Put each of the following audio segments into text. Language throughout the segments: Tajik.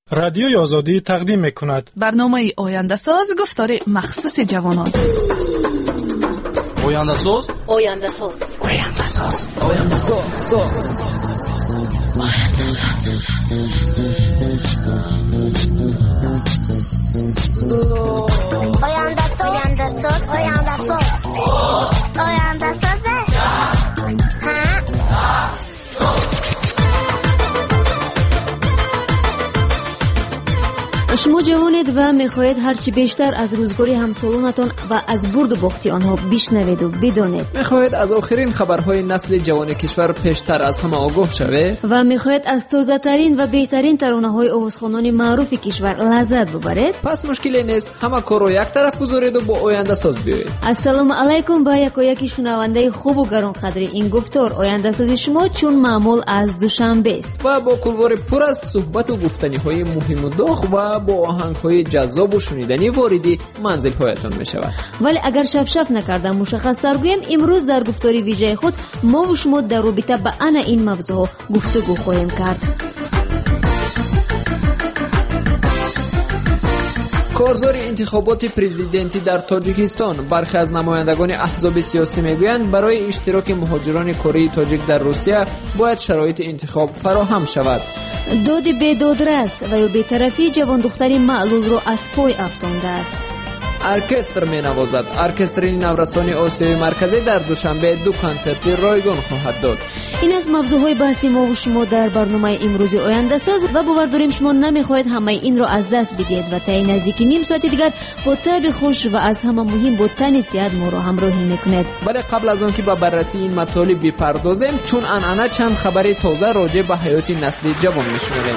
رادیوی آزادی تقدیم می‌کند برنامه آینده ساز گفتار مخصوص جوانان. آینده ساز، آینده ساز، آینده ساز، آینده ساز، آینده ساز، آینده ساز، آینده ساز، آینده ساز. شما جوانید و میخواهید هرچی بیشتر از روزگاری همسالانتان و از برد و باخت آنها بشنوید و بدانید. میخواهید از آخرین خبرهای نسل جوان کشور پیشتر از همه آگاه شوید و میخواهید از تازه ترین و بهترین ترانه‌های آوازخوانان معروف کشور لذت ببرید. پس مشکلی نیست، همه کار رو یک طرف گذارید و با آینده ساز بیایید. السلام علیکم به یکی شنونده خوب و گرانقدر این گفتار آینده ساز شما چون معمول از دوشنبه است و با کلوار پر از صحبت و گفتنی‌های مهم و داغ و با آهنگ‌های جذاب و شنیدنی واردی منزل‌هایتان می‌شود. ولی اگر شف نکردم مشخص‌تر گویم، امروز در گفتار ویژه خود ما و شما در رابطه با این موضوع گفتگو خواهیم کرد. کارزار انتخابات پرزیدنتی در تاجیکستان، برخی از نمایندگان احزاب سیاسی میگویند برای اشتراک مهاجران کره تاجیک در روسیه باید شرایط انتخاب فراهم شود. داد به دادرس و یا بی‌طرفی جوان دختری معلول را از پای افکانده است. ارکستر می نوازد. ارکستر نورستان آسیای مرکزی در دوشنبه 2 کنسرت رایگان خواهد داد. این از موضوعهای بحثی ما و شما در برنامه امروز آینده ساز و باور داریم شما نمیخواهید همه این را از دست بدید و تا نزدیک نیم ساعت دیگر با طبع خوش و از همه مهم با تن صحت ما را همراهی میکنید. ولی قبل از آن که به بررسی این مطالب بپردازیم، چون انعنه چند خبر تازه راجع به حیات نسل جوان میشنویم.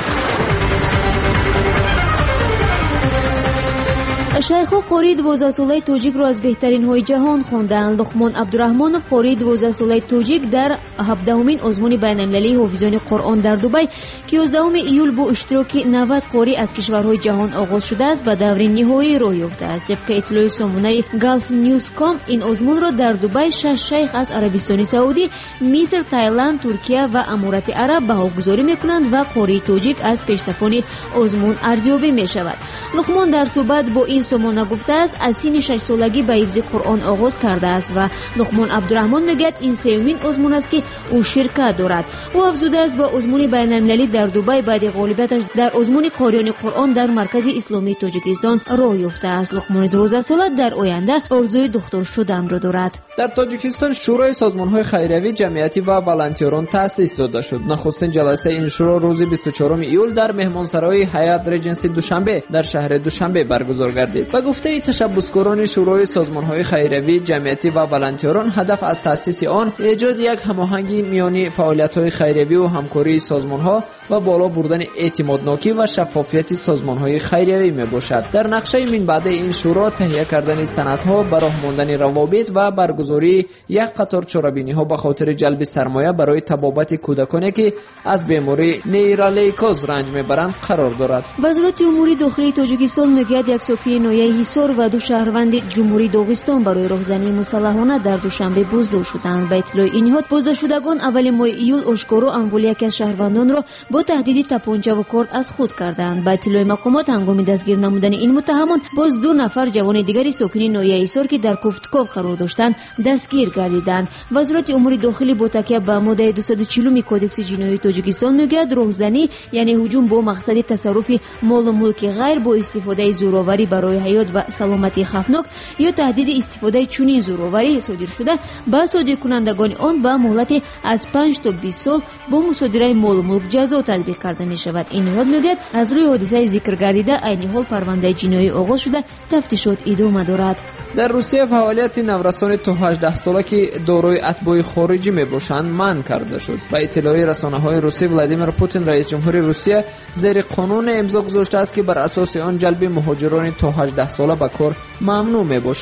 شیخ قاری 12 ساله تاجیک را از بهترین های جهان خواندند. لقمان عبدالرحمن قاری 12 ساله تاجیک در 17مین آزمون بین‌المللی حافظان قرآن در دبی که 11 ایول با اشتراک 90 قاری از کشورهای جهان آغاز شده است و دور نهایی راه یافته است. طبق اطلاع سامانه گالف نیوز کام، این آزمون را در دبی 6 شیخ از عربستان سعودی، مصر، تایلند، ترکیه و امارات عرب بهاگذاری میکنند و قاری تاجیک از پیشرفان آزمون ارزیابی می شود. لقمان در صحبت با این سامانه گفته است از سن 6 سالگی به حفظ قرآن آغاز کرده است و لقمان عبدالرحمن میگوید این سومین آزمون است که او شرکت دارد. او افزوده است با آزمون بین‌المللی در دبی بعد غالبیتش در آزمون قاریان قرآن در مرکز اسلامی تاجیکستان راه یافته است. لقمان 12 ساله در آینده آرزوی دکتر شدن را دارد. در تاجیکستان شورای سازمان‌های خیریوی، جمعیتی و والنتیران تأسیس داده شد. نخستین جلسه این شورا روز 24 ایول در مهمانسرای حیات ریجنسی دوشنبه در شهر دوشنبه برگزار گردید. به گفته تشبثگران شورای سازمان‌های خیریوی، جمعیتی و والنتیران، هدف از تأسیس آن ایجاد یک هماهنگی میان فعالیت‌های خیریوی و همکاری سازمان‌ها و بالا بردن اعتمادناکی و شفافیت سازمان‌های خیریوی میباشد. در نقشه من بعد این شورا تهیه کردن سندها، به راه ماندن روابط و برگزاری یک قطار چاره‌بینی‌ها به خاطر جلب سرمایه برای طبابت کودکانی که از بیماری نیرالیکوز رنج میبرند قرار دارد. وزارت امور داخلی تاجیکستان میگوید یک ساکن نایه حصار و 2 شهروند جمهوری داغستان برای راهزنی مسلحانه در دوشنبه بازداشت شدند. به اطلاع این نهاد، بازداشتشدگان اول ماه ایول آشکارا اموال یکی از شهروندان را با تهدید تپانچه و کارت از خود کردند. به اطلاع مقامات هنگام دستگیر نمودن این متهمان، باز 2 نفر جوان دیگری ساکن نایه حصار که در کوفتکوف قرار داشتند دستگیر گردیدند. وزارت امور داخلی با تکیه به ماده 240 کودکس جنایی تاجیکستان میگوید راهزنی یعنی هجوم با مقصد تصرف مال و ملک غیر با استفاده زورآوری برای حیات و سلامتی خطرناک یا تهدید استفاده چنین زورآوری صادر شده به صادرکنندگان آن به مهلت از 5 تا 20 سال با مصادره مال و ملک جزا تطبیق کرده می شود. این نهاد میگوید از روی حادثه ذکر گردیده عین حال پرونده جنایی آغاز شده، تفتیشات ادامه دارد. در روسیه فعالیت نورستان تا 18 ساله که دارای اتباع خارجی میباشند منع کرده شد. به اطلاع رسانه‌های روسی، ولادیمیر پوتین رئیس جمهور روسیه زیر قانون امضا گذاشته است که بر اساس آن جلب مهاجران تا 18 ساله به کار ممنوع میباشد.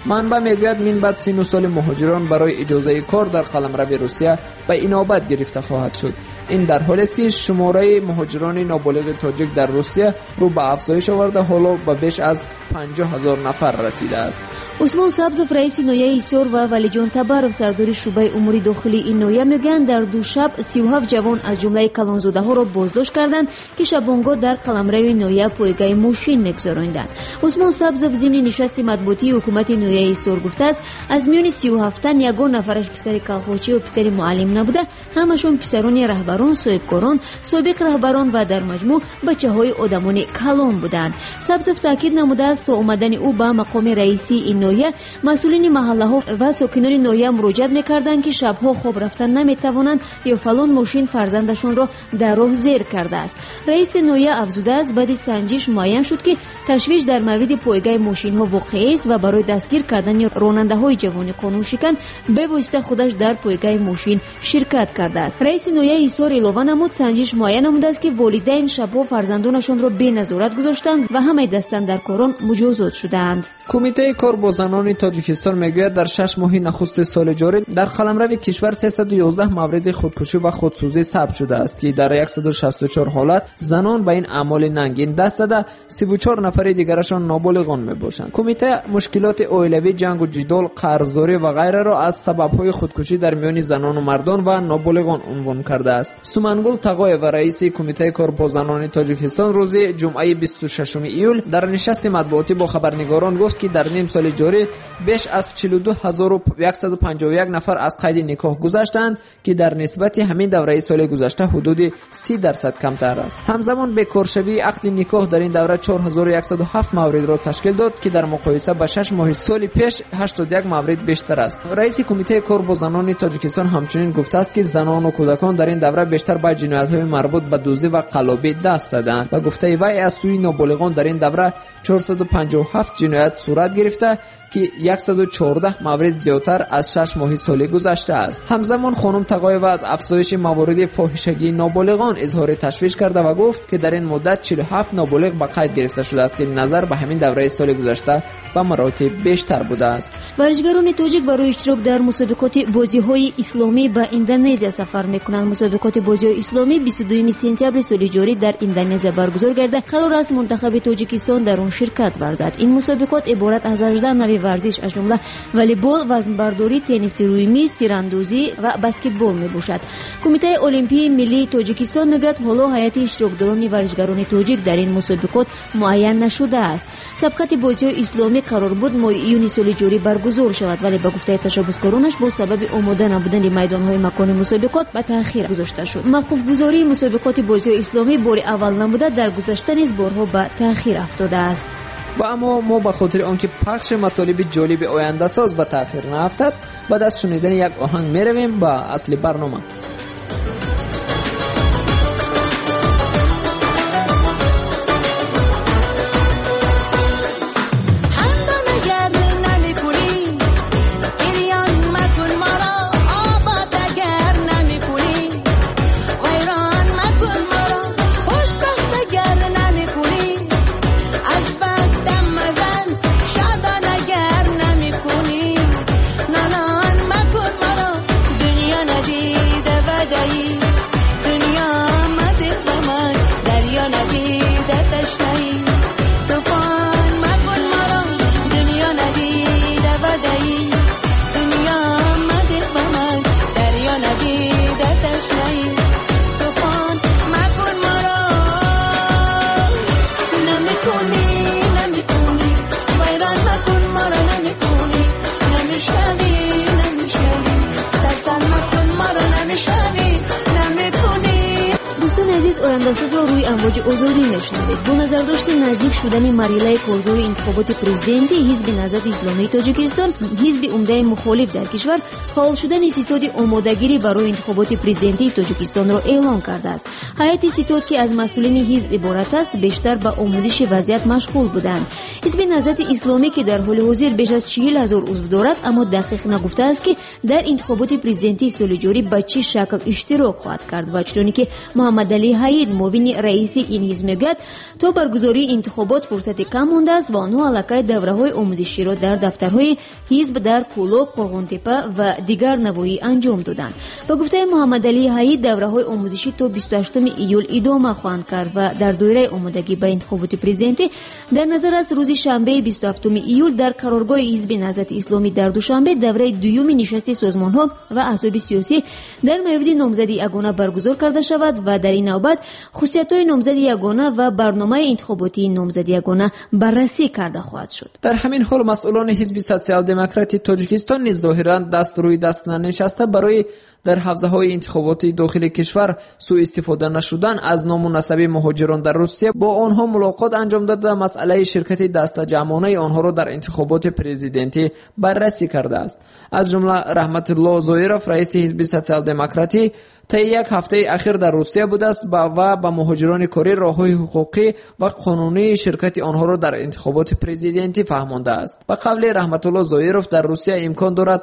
منبع میگوید من بعد 39 سال مهاجران برای اجازه کار در قلمرو روسیه به اینابت گرفته خواهد شد. این در حالی است که شماره مهاجران نابالغ تاجیک در روسیه رو به افزایش آورده، حالا به بیش از 50,000 نفر رسیده است. عثمان سبزов رئیس نویه ایسور و ولیجان تبارов سردار شعبه امور داخلی این نویه میگن در دو شب 37 جوان از جمله کلانزاده ها را بازداشت کردند که شبانگاه در قلمرو نویه پایگاه ماشین میگذراندند. عثمان سبزов ضمن نشست مطبوعاتی حکومت نویه ایسور گفته است از میان 37 تن یگان نفرش پسر کالخوچی و پسر معلم نبوده، همشون پسران رهبران، صاحبکاران، سابق رهبران و در مجموع بچه‌های آدمان کلان بودند. سبزов تاکید نموده است تا اومدن او به مقام رئیسی این نویه مسئولین محله ها و ساکنان نویه مراجعت میکردند که شبها خواب رفتن نمیتوانند یا فلان ماشین فرزندشان را در راه زیر کرده است. رئیس نویه افزوده است بعد سنجش معین شد که تشویش در مورد پایگاه ماشین ها واقع است و برای دستگیر کردن راننده های جوان قانون شکن به واسطه خودش در پایگاه ماشین شرکت کرده است. رئیس نویه ایسور اضافه نمود سنجش معین نموده است که والدین شبها فرزندانشان را بی نظارت گذاشتند و همه دستن در کاران مجازات شدند. کمیته کار با زنان تاجیکستان میگوید در 6 ماه نخست سال جاری در قلمرو کشور 311 مورد خودکشی و خودسوزی ثبت شده است که در 164 حالت زنان به این اعمال ننگین دست زده، 34 نفر دیگرشان نابالغان میباشند. کمیته مشکلات عائلوی، جنگ و جدال، قرضداری و غیره را از سبب‌های خودکشی در میان زنان و مردان و نابالغان عنوان کرده است. سومنگل تقای و رئیس کمیته کار با زنان تاجیکستان روز جمعه 26 ایول در نشست مطبوعاتی با خبرنگاران گفت که در نیم سال جاری بیش از 42151 نفر از قید نکاح گذشتند که در نسبت همین دوره سال گذشته حدود 30% کمتر است. همزمان بیکارشوی عقد نکاح در این دوره 4107 مورد را تشکیل داد که در مقایسه با 6 ماه سال پیش 81 مورد بیشتر است. رئیس کمیته کار با زنان تاجیکستان همچنین گفته است که زنان و کودکان در این دوره بیشتر به جنایت‌های مربوط به دزدی و قلابی دست زدند و گفته وی از سوی نابالغان در این دوره 457 جنایت صورت گرفته که 114 مورد زیادتر از 6 ماه سال گذشته است. همزمان خانم تقایوا از افزایش موارد فاحشگی نابالغان اظهار تشویش کرده و گفت که در این مدت 47 نابالغ به قید گرفته شده است که نظر به همین دوره سال گذشته به مراتب بیشتر بوده است. ورزشکاران تاجیک برای اشتراک در مسابقات بازی‌های اسلامی به اندونزیا سفر می‌کنند. مسابقات بازی‌های اسلامی 22 سپتامبر سال جاری در اندونزیا برگزار گردد. قرار است منتخب تاجیکستان در آن شرکت ورزد. این مسابقات عبارت از 18 نوع ورزش از جمله والیبال، وزنبرداری، تنیس روی میز، تیراندازی و بسکتبال میباشد. کمیته المپی ملی تاجیکستان میگوید حالا هیئت اشتراکداران ورزشکاران تاجیک در این مسابقات معین نشده است. سبقت بازی‌های اسلامی قرار بود ماه ایون سال جاری برگزار شود ولی به گفته تشبثکارانش با سبب آماده نبودن میدان‌های مکان مسابقات به تأخیر گذاشته شد. موقوف گذاری مسابقات بازی‌های اسلامی بار اول نموده در گذشته نیز بارها به تأخیر افتاده است. و اما ما به خاطر آنکه پخش مطالب جالب آینده ساز به تأخیر نیفتد بعد از شنیدن یک آهنگ میرویم به اصل برنامه. روی امواج آزادی نشنوید. با نظرداشت نزدیک شدن مریله کارزار انتخابات پرزیدنتی حزب نهضت اسلامی تاجیکستان، حزب عمده مخالف در کشور، فعال شدن ستاد آمادگیری برای انتخابات پرزیدنتی تاجیکستان را اعلام کرده است. هیئت ستاد که از مسئولین حزب عبارت است بیشتر به آموزش وضعیت مشغول بودند. حزب نهضت اسلامی که در حال حاضر بیش از 40,000 عضو دارد اما دقیق نگفته است که در انتخابات پرزیدنتی سال جاری به چه شکل اشتراک خواهد کرد و چنانکه محمد علی حید معاون رئیس раиси ин ҳизб мегӯяд, то баргузории интихобот фурсати кам мондааст ва онҳо аллакай давраҳои омӯзиширо дар дафтарҳои ҳизб дар Кӯлоб, Қурғунтепа ва дигар навоҳӣ анҷом доданд. Ба гуфтаи Муҳаммадалии Ҳаид, давраҳои омӯзишӣ то 28 июл идома хоҳанд кард ва дар доираи омодагӣ ба интихоботи президентӣ дар назар аст рӯзи шанбеи 27 июл дар қароргоҳи ҳизби Наҳзати Исломӣ дар Душанбе давраи дуюми нишасти созмонҳо ва аҳзоби сиёсӣ дар мавриди номзади ягона баргузор карда шавад ва дар ин навбат хусусиятҳои номзади ягона ва барномаи интихоботии номзади ягона баррасӣ карда хоҳад шуд. дар ҳамин ҳол масъулони ҳизби социал-демократи Тоҷикистон низ зоҳиран даст рӯи даст нанишаста барои дар ҳавзаҳои интихоботии дохили кишвар суистифода нашудан аз ному насаби муҳоҷирон дар Русия бо онҳо мулоқот анҷом дода масъалаи ширкати дастаҷамъонаи онҳоро дар интихоботи президентӣ баррасӣ кардааст. аз ҷумла Раҳматулло Зоиров, раиси ҳизби социал-демократӣ, таи як ҳафтаи ахир дар Русия будааст ва ба муҳоҷирони корӣ роҳҳои ҳуқуқӣ ва қонунии ширкати онҳоро дар интихоботи президентӣ фаҳмондааст. ба қавли Раҳматулло Зоиров, дар Русия имкон дорад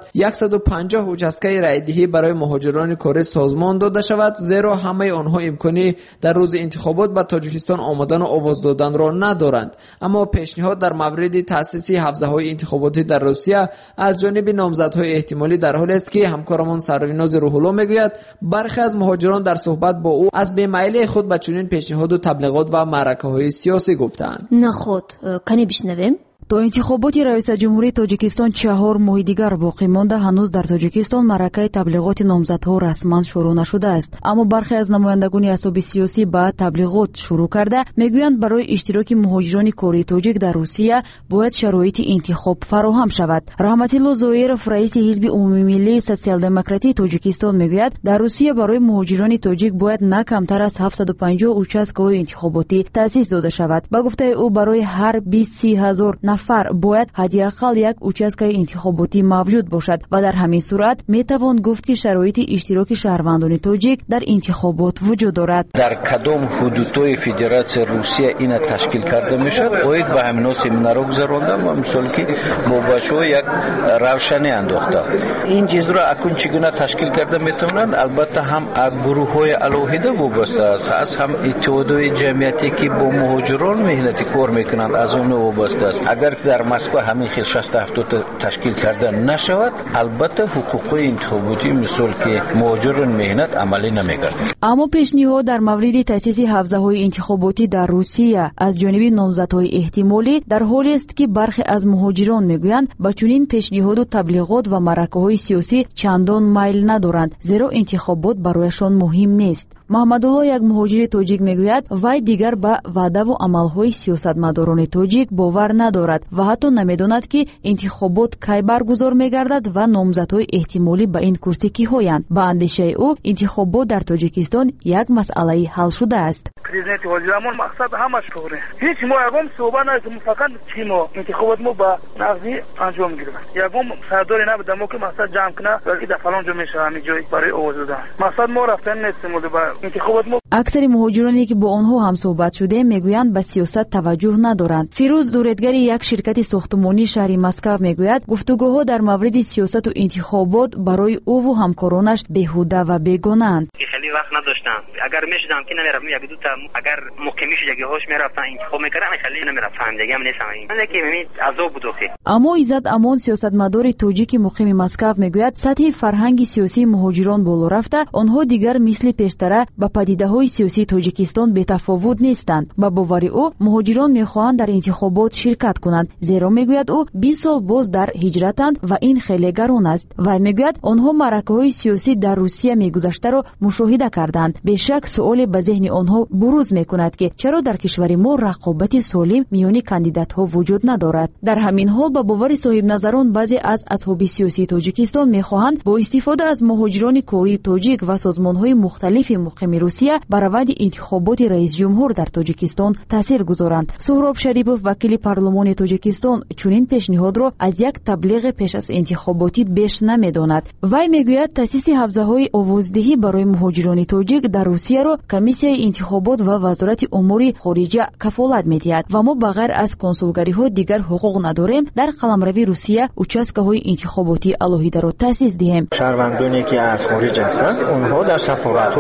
150 участкаи райдиҳӣ барои муҳоҷирони корӣ созмон дода шавад, зеро ҳамаи онҳо имкони дар рӯзи интихобот ба Тоҷикистон омадану овоз доданро надоранд. аммо пешниҳод дар мавриди таъсиси ҳавзаҳои интихоботӣ дар Русия аз ҷониби номзадҳои эҳтимолӣ дар ҳоле аст ки ҳамкорамон Сарвинози Рӯҳулло мегӯяд бархе аз муҳоҷирон дар суҳбат бо ӯ аз бемайлии худ ба чунин пешниҳоду таблиғот ва маъракаҳои сиёсӣ гуфтаанд. наход кане бишнавем. то интихоботи раисаҷумҳурии Тоҷикистон 4 моҳи дигар боқӣ монда, ҳанӯз дар Тоҷикистон маъракаи таблиғоти номзадҳо расман шурӯъ нашудааст. аммо бархе аз намояндагони асҳоби сиёсӣ ба таблиғот шурӯъ карда мегӯянд, барои иштироки муҳоҷирони кории тоҷик дар Русия бояд шароити интихоб фароҳам шавад. Раҳматилло Зоиров, раиси ҳизби умумимиллии социал-демократии Тоҷикистон мегӯяд, дар Русия барои муҳоҷирони тоҷик бояд на камтар аз 750 участкаҳои интихоботӣ таъсис дода шавад. ба гуфтаи ӯ, барои ҳар 20-30 ҳазор нафар бояд ҳадиақал як участкаи интихоботӣ мавҷуд бошад ва дар ҳамин сурат метавон гуфт, ки шароити иштироки шаҳрвандони тоҷик дар интихобот вуҷуд дорад. дар кадом ҳудудҳои Федератсияи Русия ина ташкил карда мешавад, бояд ба ҳамино семинаро гузаронда ва мисол ки бо бачаҳо як равшанӣ андохта. ин чизро акун чӣ гуна ташкил карда метавонанд, албатта ҳам аз гурӯҳҳои алоҳида вобаста аст, аз ҳам иттиҳодҳои ҷамъияте ки бо муҳоҷирон меҳнати кор мекунанд аз онҳо вобаста аст. агар дар Москва ҳамин хел 60-70 ташкил карда нашавад, албатта ҳуқуқҳои интихоботӣ мисол ки муҳоҷирон меҳнат амалӣ намегардад. аммо пешниҳод дар мавриди таъсиси ҳавзаҳои интихоботӣ дар Русия аз ҷониби номзадҳои эҳтимолӣ дар ҳоле аст, ки бархе аз муҳоҷирон мегӯянд ба чунин пешниҳоду таблиғот ва маъракаҳои сиёсӣ чандон майл надоранд, зеро интихобот барояшон муҳим нест. Муҳаммадулло, як муҳоҷири тоҷик, мегӯяд, вай дигар ба ваъдаву амалҳои сиёсатмадорони тоҷик бовар надорад ва ҳатто намедонад, ки интихобот кай баргузор мегардад ва номзадҳои эҳтимолӣ ба ин курсӣ киҳоянд. ба андешаи ӯ, интихобот дар Тоҷикистон як масъалаи ҳал шудааст. президенти ҳозирамон мақсад ҳамаш тоғре ҳеҷ мо ягон суҳбат надорем, фақат чимо интихобот мо ба нағзи анҷом гирад. ягон сардори набуда мо ки мақсад ҷамъ кунад балки дар фалон ҷо мешавад ҳамин ҷой барои овоз додан. мақсад мо рафтан нестем ба интихобот мо. аксари муҳоҷироне ки бо онҳо ҳамсуҳбат шудем мегӯянд ба сиёсат таваҷҷӯҳ надоранд. Фирӯз, дуретгари як ширкати сохтмонии шаҳри Москав, мегӯяд, гуфтугӯҳо дар мавриди сиёсату интихобот барои ӯву ҳамкоронаш беҳуда ва бегонаанд. خیلی وقت نداشتم اگر میشدم که نمیرفتم یک دو تا اگر مقیمی شدگی هاش میرفتن انتخاب میکردن خیلی نمیرفتم دیگه هم نیستم این که همین عذاب بود اخی. аммо Иззат Амон, сиёсатмадори тоҷики муқими Москав, мегӯяд, сатҳи фарҳанги сиёсии муҳоҷирон боло рафта, онҳо дигар мисли пештара ба падидаҳои сиёсии Тоҷикистон бетафовут нестанд. ба бовари ӯ, муҳоҷирон мехоҳанд дар интихобот ширкат кунанд, зеро мегӯяд ӯ 20 сол боз дар ҳиҷратанд ва ин хеле гарон аст. вай мегӯяд, онҳо маъракаҳои сиёсӣ дар Русия мегузаштаро мушоҳида карданд. бешак суоле ба зеҳни онҳо бурӯз мекунад, ки чаро дар кишвари мо рақобати солим миёни кандидатҳо вуҷуд надорад. дар ҳамин ҳол, ба бовари соҳибназарон, баъзе аз асҳоби сиёсии Тоҷикистон мехоҳанд бо истифода аз муҳоҷирони кории тоҷик ва созмонҳои мухталифи муқими Русия ба раванди интихоботи раисҷумҳур дар Тоҷикистон таъсир гузоранд. Суҳроб Шарипов, вакили парлумони Тоҷикистон, чунин пешниҳодро аз як таблиғи пеш аз интихоботӣ беш намедонад. вай мегӯяд, таъсиси ҳавзаҳои овоздиҳӣ барои муҳоҷирони тоҷик дар Русияро Комиссияи интихобот ва Вазорати умури хориҷа кафолат медиҳад ва мо ба ғайр аз консулгариҳо дигар ҳуқуқ надорем дар қаламрави Русия участкаҳои интихоботӣ алоҳидаро таъсис диҳем. шаҳрвандоне ки аз хориҷ ҳастанд, онҳо дар сафоратҳо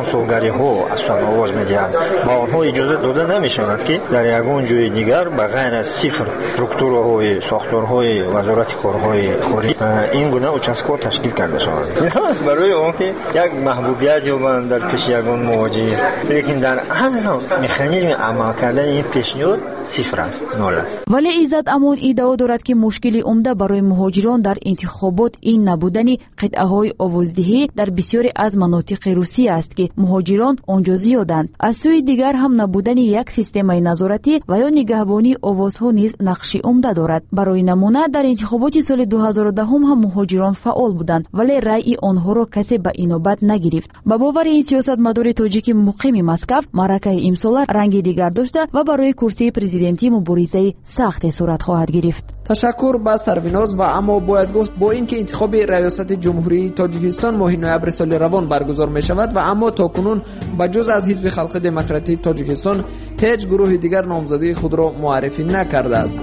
کنسولگری‌ها اصلا آواز می‌دهند. با آنها اجازه داده نمی‌شود که در یگان جای دیگر به غیر از صفر استراکتورهای ساختارهای وزارت کارهای خارجی این گونه اچسک‌ها تشکیل کرده شوند. می‌خواست برای آنکه یک محبوبیت یابند در پیش یگان مواجه، لیکن در اصل مکانیزم عمل کردن این پیشنهاد صفر است، نول است. ولی عزت امان ادعا دارد که مشکلی عمده برای مهاجران در انتخابات این نبودن قطعه‌های آوازدهی در بسیاری از مناطق روسیه است که مهاجران آنجا زیادند. از سوی دیگر هم نبودن یک سیستم نظارتی و یا نگهبانی آوازها نیز نقشی عمده دارد. برای نمونه در انتخابات سال 2010 هم مهاجران فعال بودند ولی رأی آنها را کسی به اینابت نگرفت. با باور این سیاستمدار تاجیک مقیم مسکو، معرکه امسال رنگ دیگر داشته و برای کرسی پرزیدنتی مبارزه سخت صورت خواهد گرفت. تشکر به سربیناز و اما باید گفت با اینکه انتخاب ریاست جمهوری تاجیکستان ماه نوامبر سال روان برگزار می شود و اما تاکنون بجز از حزب خلق دموکراتیک تاجیکستان هیچ گروه دیگر نامزدی خود را معرفی نکرده است.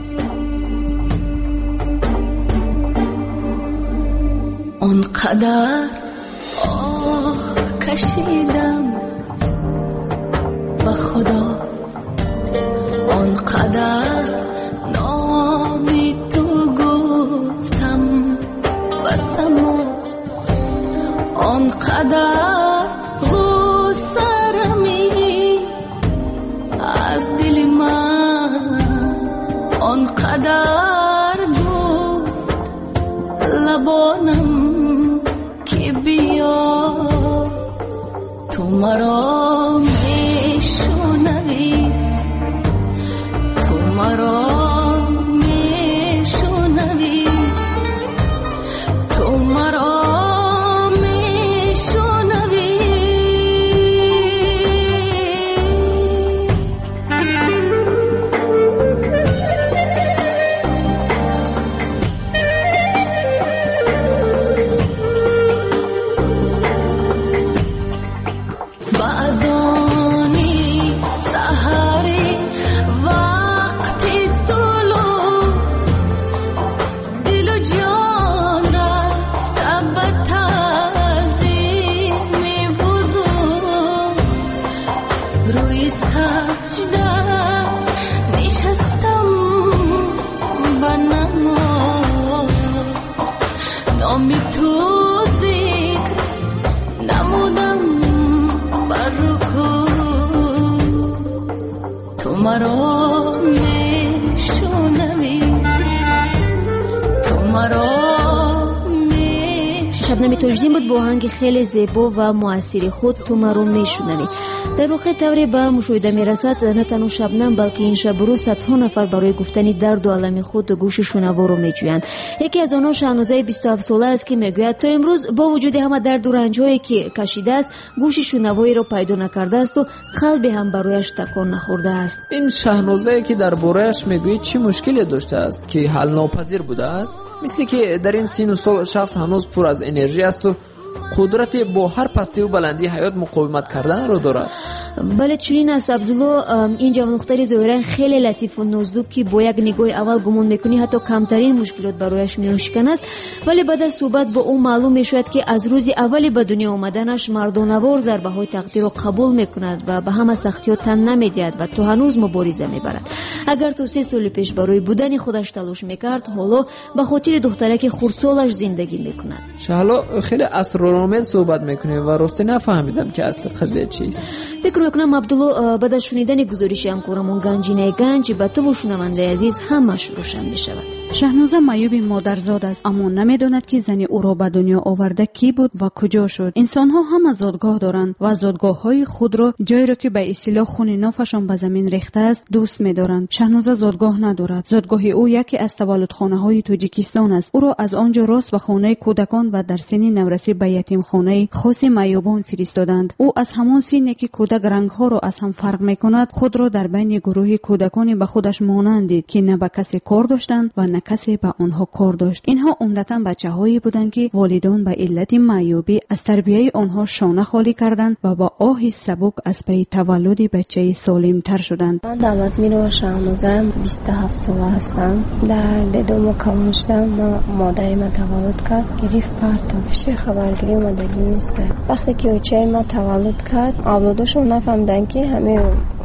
اونقدر کشیدم به خدا، اونقدر نامی تو گفتم بسمو، اونقدر غصه رمی از دل من، اونقدر گفت لبانم که بیا تو مرا میشنوی، تو مرا میشنوی، تو مرا شبنم تاجدین بود با آهنگ خیلی زیبا و موثر خود تو مرا میشنوی. در واقع طوری به مشاهده میرسد نه تنها شبنم بلکه این شب روز صدها نفر برای گفتن درد و الم خود گوش شنوا رو میجویند. یکی از آنها شهنازه 27 ساله است که میگوید تا امروز با وجود همه درد و رنج هایی که کشیده است گوش شنوایی را پیدا نکرده است و قلبی هم برایش تکان نخورده است. این شهنازه که درباره‌اش میگوید چه مشکلی داشته است که حل ناپذیر بوده است؟ مثل که در این سن و سال شخص هنوز پر از انرژی است و قدرت با هر پستی و بلندی حیات مقاومت کردن رو دارد. بله چنین است عبدالله. این جوان دختری ظاهرا خیلی لطیف و نازک که با یک نگاه اول گمان میکنی حتی کمترین مشکلات برایش میاشکن است، ولی بعد از صحبت با او معلوم میشود که از روز اولی به دنیا آمدنش مردانوار ضربه های تقدیر را قبول میکند و به همه سختی‌ها تن نمیدهد و تا هنوز مبارزه میبرد. اگر تو 3 سال پیش برای بودن خودش تلاش میکرد، حالا به خاطر دخترک خردسالش زندگی میکند. حالا خیلی اسرارآمیز صحبت میکنه و راستی نفهمیدم که اصل قضیه چیست. فکر میکنم عبدالله بعد از شنیدن گزارش همکارمون گنجینه گنج به تو و شنونده عزیز همش روشن میشود. شهنازه معیوب مادرزاد است، اما نمیداند که زن او را به دنیا آورده کی بود و کجا شد. انسان‌ها هم زادگاه دارند و زادگاه‌های خود را جایی را که به اصطلاح خون نافشان به زمین ریخته است دوست می‌دارند. شهنازه زادگاه ندارد. زادگاه او یکی از تولدخانه‌های تاجیکستان است. او را از آنجا راست به خانه کودکان و در سن نورسی به یتیمخانه خاص معیوبان فرستادند. او از همان سنی که کودک رنگ‌ها را از هم فرق می‌کند خود را در بین گروه کودکان به خودش مانند دید که نه به کسی کار داشتند و نه کسی به آنها کار داشت. اینها عمدتاً بچه‌هایی بودند که والدان به علت معیوبی از تربیت آنها شانه خالی کردند و با آه سبک از پی تولد بچه سالم‌تر شدند. من دعوت می‌نوشم شهنازه 27 ساله هستم. در ددوم کاموشتم مادری من تولد کرد. گرفت پرتافشه خبر گرفت اومدگی نیست. وقتی که اوچه ما تولد کرد اولادشون نفهمیدن که همه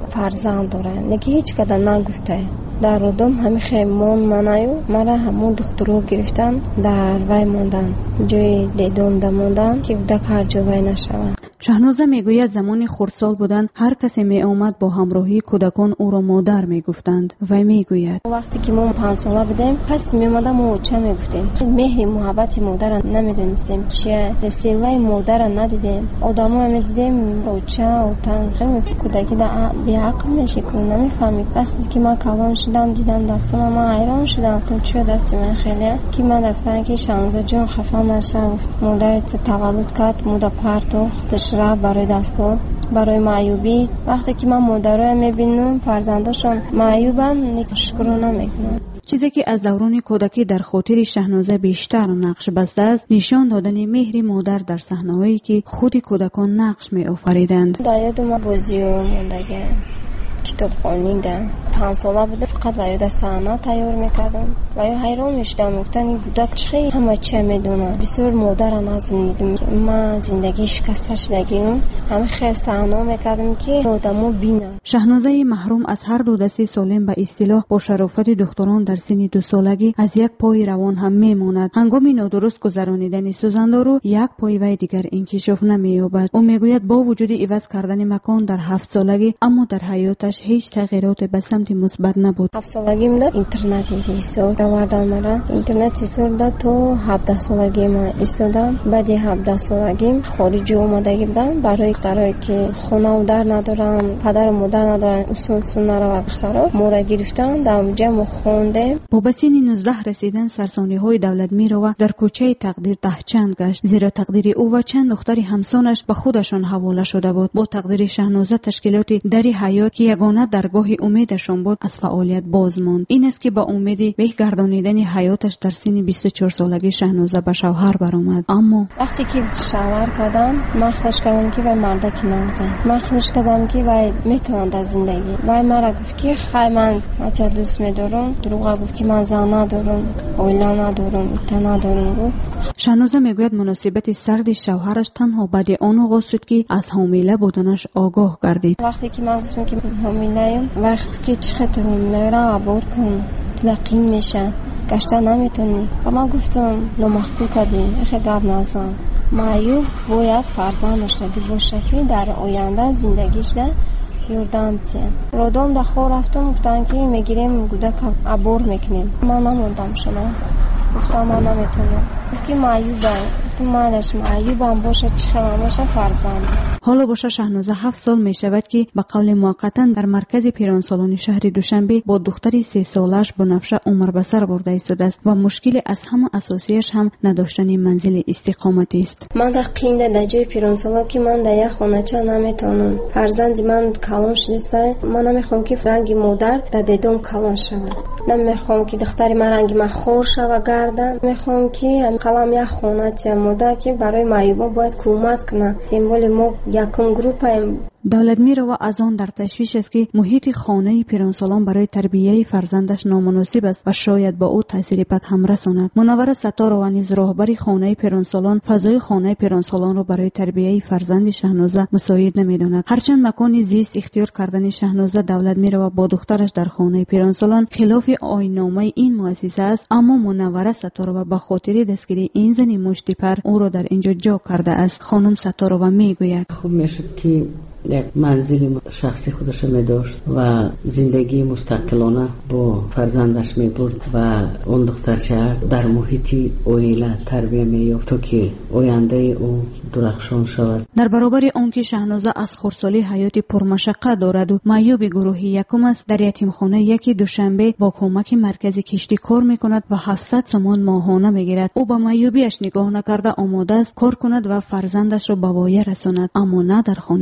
فرزند دارن، نگه هیچ کدام نگفته. در رودم همه خیمون منایو مرا همون دخترو گرفتن در وی موندن، جای دیدون دموندن که کودک هر جا وی نشوند. شهنازه میگوید زمان خردسال بودن هر کسی می آمد با همراهی کودکان او را مادر میگفتند. و میگوید وقتی که ما 5 ساله بودیم پس می اومدم و چه میگفتیم، مهر محبت مادر نمیدونستیم چیه، رسیله مادر ندیدیم، آدما میدیدیم روچه و تنخیم کودکی در بی عقل میشه که نمیفهمید. وقتی که من کلان شدم دیدم دستم من حیران شدم تو چه دستی من خیلی که من رفتن که شهنازه جون خفه نشه، مادرت تولد کرد مادر پرتو خودش را برای دستان برای معیوبی. وقتی که من مادرها میبینم فرزنداشون معیوبن شکرانه میکنم. چیزی که از دوران کودکی در خاطر شهنازه بیشتر نقش بسته است نشان دادن مهر مادر در صحنه‌هایی که خود کودکان نقش می آفریدند. در یاد ما بازی و موندگی کتاب خوانیدم. 5 ساله بوده فقط با یاد صحنه تیار میکردم و یا حیران میشدم گفتن این کودک چه همه چه میدونه. بسیار مادرم از زندگی من زندگی شکسته شدگیم همه خیلی صحنه میکردم که آدمو بینن. شهنازه محروم از هر دو دستی سالم به اصطلاح با شرافت دختران در سن 2 سالگی از یک پای روان هم میماند. هنگام نادرست گذرانیدن سوزاندارو یک پای وی دیگر انکشاف نمییابد. او میگوید با وجود عوض کردن مکان در 7 سالگی اما در حیاتش هیچ تغییرات به سمت مثبت نبود. 7 سالگی من اینترنت ایستاد آوردن مرا، اینترنت ایستاد داد تو 17 سالگی من ایستادم. بعد 17 سالگی خارج اومدگی بودم برای دخترایی که خونه و در ندارن، پدر و مادر ندارن، اصول سنت و دخترا مورا گرفتن در اونجا ما خوندیم. با به سن 19 رسیدن سرسانی‌های دولتمیرو در کوچه تقدیر تهچند گشت، زیرا تقدیر او و چند دختر همسانش به خودشان حواله شده بود. با تقدیر شهنازه تشکیلات دری حیات که یگانه درگاه امیدشان بود از فعالیت باز ماند. این است که با امید به گردانیدن حیاتش در سن 24 سالگی شهنازه به شوهر برآمد. اما وقتی که شوهر کردم مخصوص کردم که وای مردک نزن، مخصوص کردم که وای میتوند از زندگی. وای مرا گفت که خیلی من مت دوست میدارم، دروغ گفت که من زن ندارم، اولا ندارم، تا ندارم. شهنازه میگوید مناسبت سرد شوهرش تنها بعد آن آغاز شد که از حامله بودنش آگاه گردید. وقتی که من گفتم که حامله‌ام وقتی که چقدر حامله را عبور کن لقین میشه گشته نمیتونی و من گفتم نمخبو کردی خیلی گب نزن معیوب باید فرزند داشتگی باشه که در آینده زندگیش ده یردم تیم رودم در خور رفتم گفتن که میگیریم گودک عبور میکنیم. من نموندم شما گفتم من نمیتونم که معیوبم منش معیوبم باشه چخم باشه فرزند. حالا باشه شهنازه 7 سال می شود که به قول موقتا در مرکز پیرانسالان شهر دوشنبه با دختری 3 سالش بنفشه عمر به سر برده ایستاده است و مشکل از همه اساسیش هم نداشتن منزل استقامتی است. من در قینده در جای پیرانسالان که من در یک خانه چه نمیتونم، فرزند من کلان شده، من نمیخوام که رنگ مادر در دیدم کلان شود، نمیخوام که دختری من رنگ من خور شود گردم، میخوام که کلام یک خانه چه مادر که برای معیوبا باید کمک کنه. سمبل ما یکم گروپ دولتمیر و از آن در تشویش است که محیط خانه پیرانسالان برای تربیه فرزندش نامناسب است و شاید با او تاثیر بد هم رساند. منور ستار و نیز راهبر خانه پیرانسالان فضای خانه پیرانسالان را برای تربیه فرزند شهنازه مساعد نمی‌داند. هرچند مکان زیست اختیار کردن شهنازه دولتمیر و با دخترش در خانه پیرانسالان خلاف آیین‌نامه این مؤسسه است، اما منور ستار و به خاطر دستگیری این زن مشتیپر او را در اینجا جا کرده است. خانم ستار و میگوید خوب میشد که یک منزل شخصی خودش می داشت و زندگی مستقلانه با فرزندش می برد و اون دخترچه در محیط اویله تربیه می یافت تا که آینده او درخشان شود. در برابر آنکه شهنازه از خردسالی حیاتی پرمشقت دارد و معیوب گروهی یکم است، در یتیمخانه یکی دوشنبه با کمک مرکز کشتی کار می کند و 700 تومان ماهانه می گیرد. او به معیوبیش نگاه نکرده آماده است کار کند و فرزندش را به وایه رساند، اما نه در خانه پیران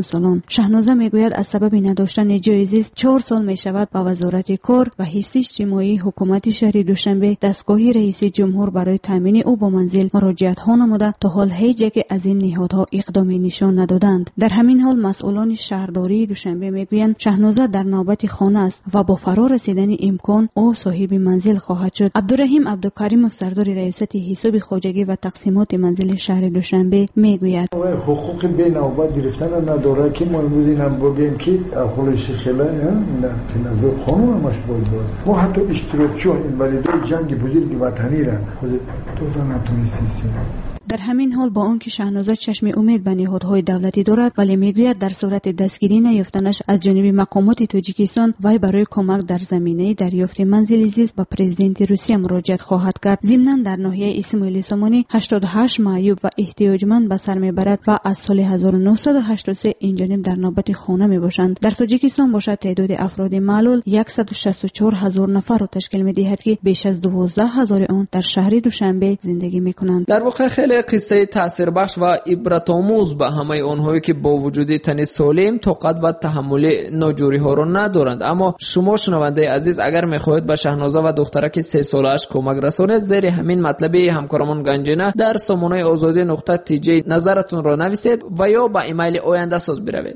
سالان. شهنازه میگوید از سبب نداشتن جای زیست 4 سال میشود با وزارت کار و حفظ اجتماعی حکومت شهر دوشنبه دستگاه رئیس جمهور برای تامین او با منزل مراجعت ها نموده تا حال هیچ یک از این نهادها اقدامی نشان ندادند. در همین حال مسئولان شهرداری دوشنبه میگویند شهنازه در نوبت خانه است و با فرا رسیدن امکان او صاحب منزل خواهد شد. عبدالرحیم عبدالکریمов سردار ریاست حساب خواجگی و تقسیمات منزل شهر دوشنبه میگوید حقوق به نوبت گرفتن نداره که ما امروز اینم بگیم که خودش خیلی نه که نظر قانون همش بود. ما حتی اشتراکیون این ولیدای جنگ بزرگ وطنی را خود تو نتونستیم. در همین حال با آنکه شهنازه چشم امید به نهادهای دولتی دارد ولی میگوید در صورت دستگیری نیافتنش از جانب مقامات تاجیکستان وی برای کمک در زمینه دریافت منزل زیست به پرزیدنت روسیه مراجعت خواهد کرد. ضمناً در ناحیه اسماعیل سامانی 88 معیوب و احتیاجمند به سر میبرد و از سال 1983 این جانب در نوبت خانه میباشند. در تاجیکستان باشد تعداد افراد معلول 164,000 نفر را تشکیل میدهد که بیش از 12,000 آن در شهر دوشنبه زندگی میکنند. در واقع خیلی قصه تاثیربخش و عبرت‌آموز به همه آنهایی که با وجود تن سالم طاقت و تحمل ناجوری ها را ندارند. اما شما شنونده عزیز اگر میخواهید به شهنازه و دخترک 3 ساله‌اش کمک رسانید زیر همین مطلبی همکارمان گنجینه در سامانه azadi.tj نظرتون را نویسید و یا به ایمیل آینده ساز بروید.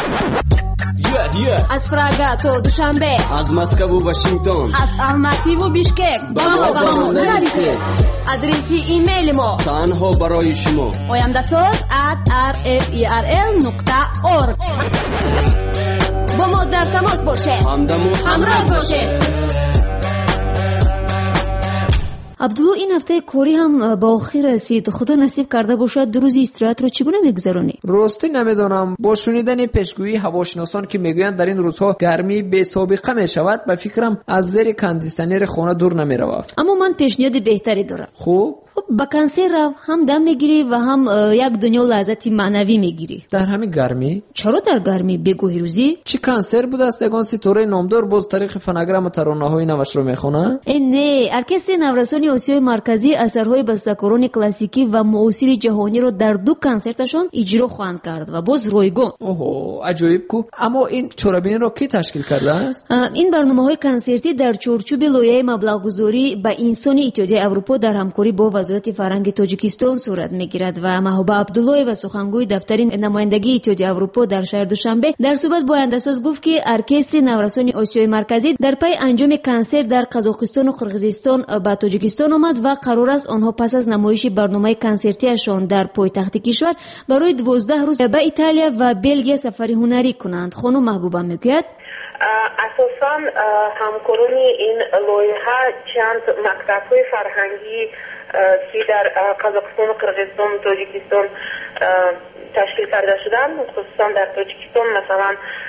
از فراگا تو دوشنبه، از مسکو و واشنگتن، از الماتی و بیشکک با ما نویسید. ادرسی ایمیل ما تنها برای شما oyandasaz@rferl.org. با ما در تماس باشید، همراه باشید. عبدالله این هفته کاری هم با آخر رسید. خدا نصیب کرده باشد 2 روز استراحت رو چگونه میگذرونی؟ راستی نمیدونم. با شنیدن پیشگویی هواشناسان که میگویند در این روزها گرمی بی سابقه میشود به فکرم از زیر کاندیسنر خانه دور نمیروم. اما من پیشنهاد بهتری دارم. خوب با کنسر رو هم دم میگیری و هم یک دنیا لذت معنوی میگیری. در همین گرمی؟ چرا در گرمی؟ بگو هیروزی. چی کنسر بود است؟ یگان ستاره نامدار باز تاریخ فناگرام ترانه‌های نوش رو میخونه؟ نه، ارکستر نورسانی آسیای مرکزی اثرهای بسته‌کاران کلاسیکی و معاصر جهانی رو در 2 کنسرتشون اجرا خواهند کرد و باز رایگان. اوه عجایب کو. اما این چورابین رو کی تشکیل کرده است؟ این برنامه‌های کنسرتی در چارچوب لایحه مبلغ‌گذاری به انسان اتحادیه اروپا در همکاری با وزارت فرهنگ تاجیکستان صورت میگیرد و محبوب عبدالله و سخنگوی دفتر نمایندگی اتحادیه اروپا در شهر دوشنبه در صحبت با آینده‌ساز گفت که ارکستر نورسانی آسیای مرکزی در پی انجام کنسرت در قزاقستان و قرقیزستان به تاجیکستان آمد و قرار است آنها پس از نمایش برنامه کنسرتیشان در پایتخت کشور برای 12 روز به ایتالیا و بلژیم سفر هنری کنند. خانم محبوبه میگوید اساساً همکاران این لایحه چند مکتب‌های فرهنگی که در قزاقستان و قرقیزستان و تاجیکستان تشکیل کرده شدند، خصوصا در تاجیکستان مثلا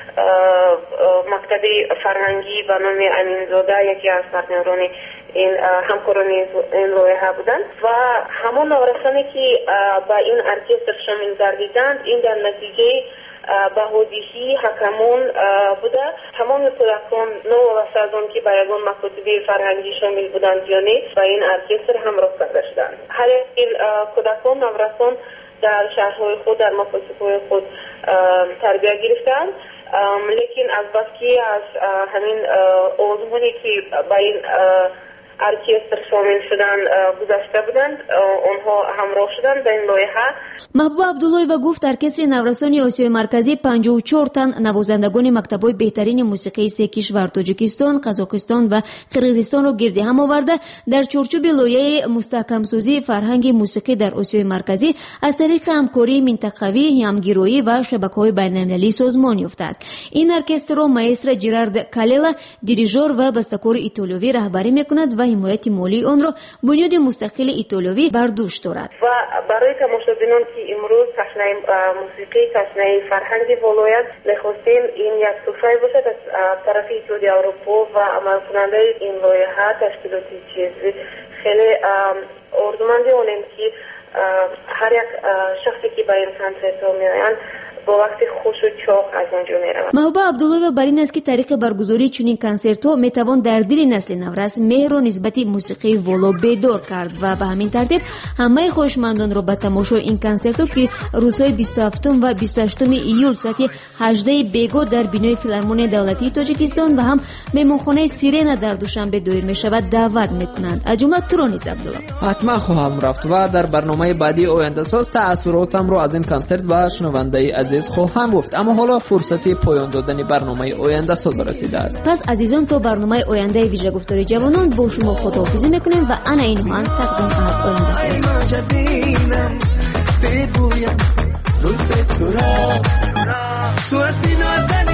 مکتب فرهنگی به نام امینزاده یکی از پارتنران این همکاران این لایحه بودند و همان نورسانی که به این ارکستر شامل گردیدند این در نتیجه بهادیشی حکمان بوده. تمام کودکان نوابسته از آن که به یگان مکاتب فرهنگی شامل بودند یا نه و این ارکستر همراه کرده شدند. هر یک کودکان نورسان در شهرهای خود در مکاتب‌های خود تربیت گرفتند، لیکن از بس که از همین آزمونی که به این ارکستر شامل شدن گذشته بودند آنها همراه شدند به این لایحه. محبوب عبدالله و گفت ارکستر نورسانی آسیای مرکزی 54 تن نوازندگان مکتب‌های بهترین موسیقی 3 کشور تاجیکستان، قزاقستان و قرقیزستان را گرد هم آورده در چارچوب لایحه مستحکم‌سازی فرهنگ موسیقی در آسیای مرکزی از طریق همکاری منطقوی، همگرایی و شبکه‌های بین‌المللی سازمان یافته است. این ارکستر را ماستر جرارد کالیلا دیریژور و بسته‌کار ایتالیایی رهبری می‌کند و حمایت مالی آن را بنیاد مستقل ایتالیایی بر دوش دارد. و برای تماشابینان که امروز صحنه موسیقی صحنه فرهنگی ولایت نخستین این یک تحفه باشد از طرف اتحادیه اروپا و عمل کننده این لایحه تشکیلاتی چیزی خیلی آرزومندی اونیم که هر یک شخصی که به این کنسرت ها میآیند با وقت خوش و چاق از اونجا میرم. محبوبه عبدالله بر این است که طریق برگزاری چنین کنسرت ها میتوان در دل نسل نورس مهر و نسبت موسیقی والا بیدار کرد و به همین ترتیب همه خوشمندان را به تماشای این کنسرت ها که روزهای 27 و 28 ایول ساعت 18 بیگا در بینای فیلارمونی دولتی تاجیکستان و هم مهمانخانه سیرنا در دوشنبه دایر می شود دعوت میکنند. از جمله تو نیز عبدالله. حتما خواهم رفت و در برنامه بعدی آینده ساز تأثیراتم رو از این کنسرت و شنونده عزیز خواهم گفت. اما حالا فرصت پایان دادن برنامه آینده ساز رسیده است. پس عزیزان تا برنامه آینده ویژه گفتار جوانان با شما خداحافظی میکنیم و انا این من تقدیم از آینده ساز. بگویم زلف تو را تو از این